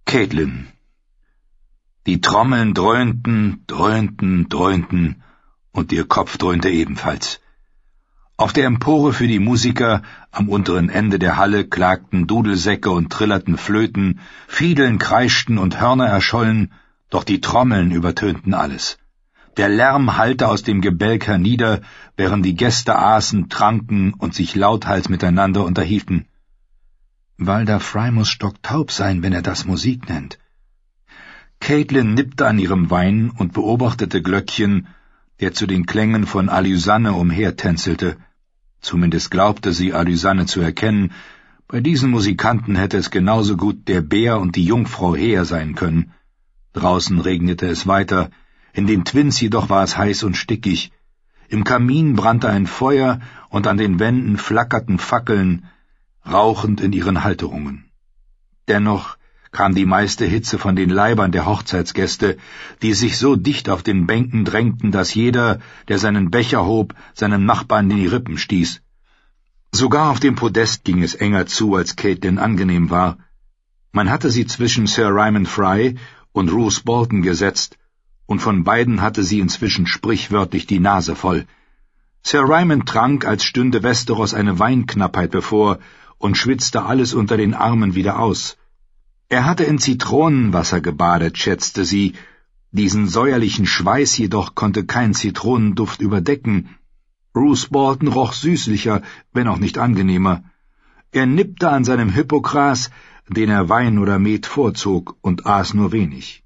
Caitlin. Die Trommeln dröhnten, dröhnten, dröhnten, und ihr Kopf dröhnte ebenfalls. Auf der Empore für die Musiker am unteren Ende der Halle klagten Dudelsäcke und trillerten Flöten, Fiedeln kreischten und Hörner erschollen, doch die Trommeln übertönten alles. Der Lärm hallte aus dem Gebälk hernieder, während die Gäste aßen, tranken und sich lauthals miteinander unterhielten. Walder Fry muss stocktaub sein, wenn er das Musik nennt. Caitlin nippte an ihrem Wein und beobachtete Glöckchen, der zu den Klängen von Alysanne umhertänzelte. Zumindest glaubte sie, Alysanne zu erkennen. Bei diesen Musikanten hätte es genauso gut der Bär und die Jungfrau Heer sein können. Draußen regnete es weiter, in den Twins jedoch war es heiß und stickig. Im Kamin brannte ein Feuer und an den Wänden flackerten Fackeln, rauchend in ihren Halterungen. Dennoch kam die meiste Hitze von den Leibern der Hochzeitsgäste, die sich so dicht auf den Bänken drängten, dass jeder, der seinen Becher hob, seinem Nachbarn in die Rippen stieß. Sogar auf dem Podest ging es enger zu, als Caitlin angenehm war. Man hatte sie zwischen Sir Ryman Fry und Roose Bolton gesetzt, und von beiden hatte sie inzwischen sprichwörtlich die Nase voll. Sir Ryman trank, als stünde Westeros eine Weinknappheit bevor, und schwitzte alles unter den Armen wieder aus. Er hatte in Zitronenwasser gebadet, schätzte sie, diesen säuerlichen Schweiß jedoch konnte kein Zitronenduft überdecken. Roose Bolton roch süßlicher, wenn auch nicht angenehmer. Er nippte an seinem Hippogras, den er Wein oder Met vorzog, und aß nur wenig.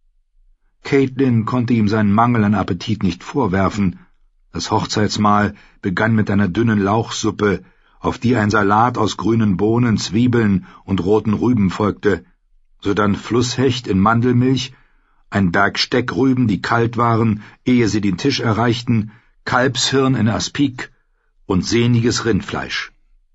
Caitlin konnte ihm seinen Mangel an Appetit nicht vorwerfen. Das Hochzeitsmahl begann mit einer dünnen Lauchsuppe, auf die ein Salat aus grünen Bohnen, Zwiebeln und roten Rüben folgte, sodann Flusshecht in Mandelmilch, ein Berg Steckrüben, die kalt waren, ehe sie den Tisch erreichten, Kalbshirn in Aspik und sehniges Rindfleisch.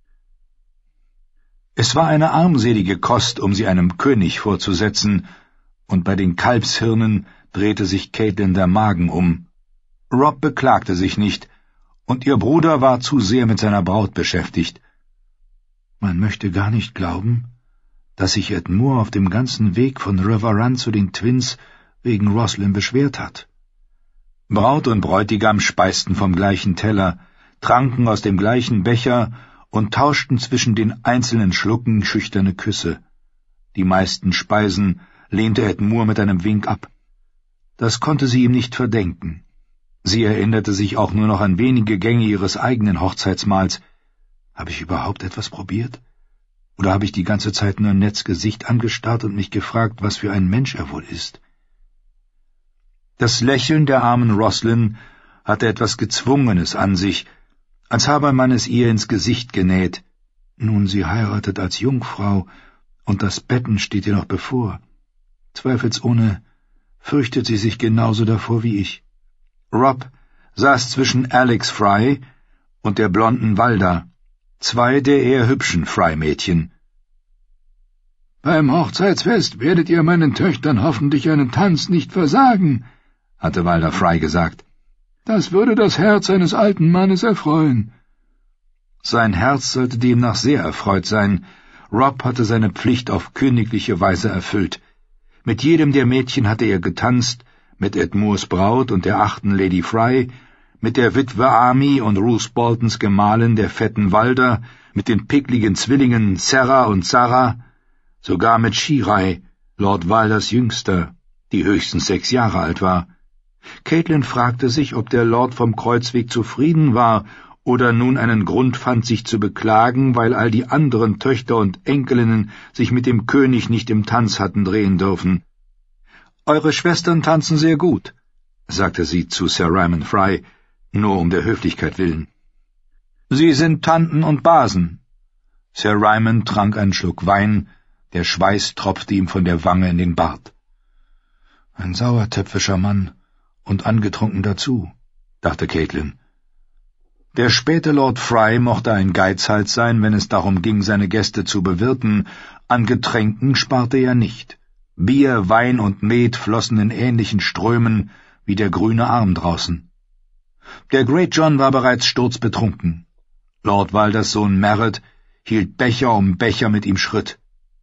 Es war eine armselige Kost, um sie einem König vorzusetzen, und bei den Kalbshirnen drehte sich Caitlin der Magen um. Robb beklagte sich nicht, und ihr Bruder war zu sehr mit seiner Braut beschäftigt. Man möchte gar nicht glauben, dass sich Ed Moore auf dem ganzen Weg von River Run zu den Twins wegen Roslyn beschwert hat. Braut und Bräutigam speisten vom gleichen Teller, tranken aus dem gleichen Becher und tauschten zwischen den einzelnen Schlucken schüchterne Küsse. Die meisten Speisen lehnte Ed Moore mit einem Wink ab. Das konnte sie ihm nicht verdenken. Sie erinnerte sich auch nur noch an wenige Gänge ihres eigenen Hochzeitsmahls. Habe ich überhaupt etwas probiert? Oder habe ich die ganze Zeit nur Neds Gesicht angestarrt und mich gefragt, was für ein Mensch er wohl ist? Das Lächeln der armen Roslyn hatte etwas Gezwungenes an sich, als habe man es ihr ins Gesicht genäht. Nun, sie heiratet als Jungfrau, und das Betten steht ihr noch bevor. Zweifelsohne fürchtet sie sich genauso davor wie ich. Robb saß zwischen Alex Fry und der blonden Walda, zwei der eher hübschen Fry-Mädchen. »Beim Hochzeitsfest werdet ihr meinen Töchtern hoffentlich einen Tanz nicht versagen«, hatte Walda Fry gesagt. »Das würde das Herz eines alten Mannes erfreuen.« Sein Herz sollte demnach sehr erfreut sein. Robb hatte seine Pflicht auf königliche Weise erfüllt. Mit jedem der Mädchen hatte er getanzt, mit Ed Moores Braut und der 8. Lady Fry, mit der Witwe Amy und Roose Boltons Gemahlin, der fetten Walda, mit den pickligen Zwillingen Serra und Sarah, sogar mit Shirai, Lord Walders Jüngster, die höchstens 6 Jahre alt war. Caitlin fragte sich, ob der Lord vom Kreuzweg zufrieden war oder nun einen Grund fand, sich zu beklagen, weil all die anderen Töchter und Enkelinnen sich mit dem König nicht im Tanz hatten drehen dürfen. »Eure Schwestern tanzen sehr gut«, sagte sie zu Sir Ryman Fry, nur um der Höflichkeit willen. »Sie sind Tanten und Basen.« Sir Ryman trank einen Schluck Wein, der Schweiß tropfte ihm von der Wange in den Bart. »Ein sauertöpfischer Mann und angetrunken dazu«, dachte Caitlin. Der späte Lord Fry mochte ein Geizhals sein, wenn es darum ging, seine Gäste zu bewirten, an Getränken sparte er nicht. Bier, Wein und Met flossen in ähnlichen Strömen wie der grüne Arm draußen. Der Great John war bereits sturzbetrunken. Lord Walders Sohn Merritt hielt Becher um Becher mit ihm Schritt.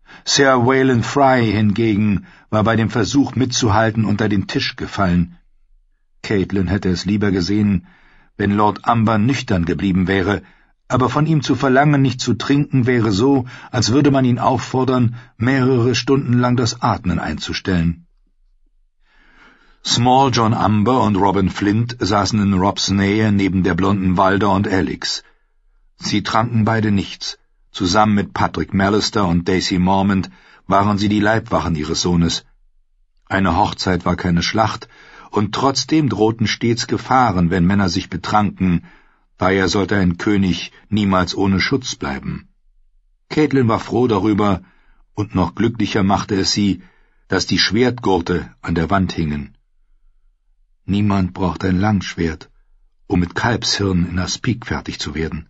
Sir Waylon Fry hingegen war bei dem Versuch mitzuhalten unter den Tisch gefallen. Caitlin hätte es lieber gesehen, wenn Lord Umber nüchtern geblieben wäre, aber von ihm zu verlangen, nicht zu trinken, wäre so, als würde man ihn auffordern, mehrere Stunden lang das Atmen einzustellen. Small John Umber und Robin Flint saßen in Robs Nähe neben der blonden Walder und Alex. Sie tranken beide nichts. Zusammen mit Patrick Mallister und Daisy Mormont waren sie die Leibwachen ihres Sohnes. Eine Hochzeit war keine Schlacht, und trotzdem drohten stets Gefahren, wenn Männer sich betranken. Daher sollte ein König niemals ohne Schutz bleiben. Caitlin war froh darüber, und noch glücklicher machte es sie, dass die Schwertgurte an der Wand hingen. Niemand braucht ein Langschwert, um mit Kalbshirn in Aspik fertig zu werden.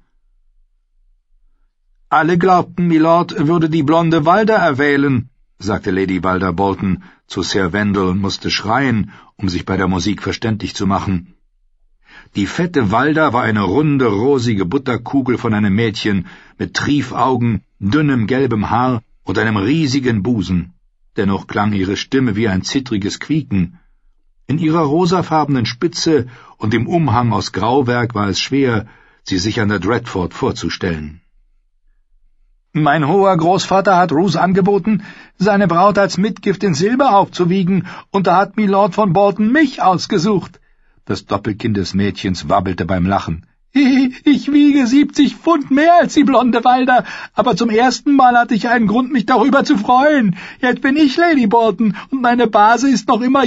»Alle glaubten, Milord würde die blonde Walder erwählen«, sagte Lady Walder Bolton zu Sir Wendell und musste schreien, um sich bei der Musik verständlich zu machen. Die fette Walder war eine runde, rosige Butterkugel von einem Mädchen mit Triefaugen, dünnem gelbem Haar und einem riesigen Busen. Dennoch klang ihre Stimme wie ein zittriges Quieken. In ihrer rosafarbenen Spitze und dem Umhang aus Grauwerk war es schwer, sie sich an der Dreadfort vorzustellen. »Mein hoher Großvater hat Roose angeboten, seine Braut als Mitgift in Silber aufzuwiegen, und da hat Milord von Bolton mich ausgesucht.« Das Doppelkinn des Mädchens wabbelte beim Lachen. »Ich wiege 70 Pfund mehr als die blonde Walder, aber zum ersten Mal hatte ich einen Grund, mich darüber zu freuen. Jetzt bin ich Lady Bolton, und meine Base ist noch immer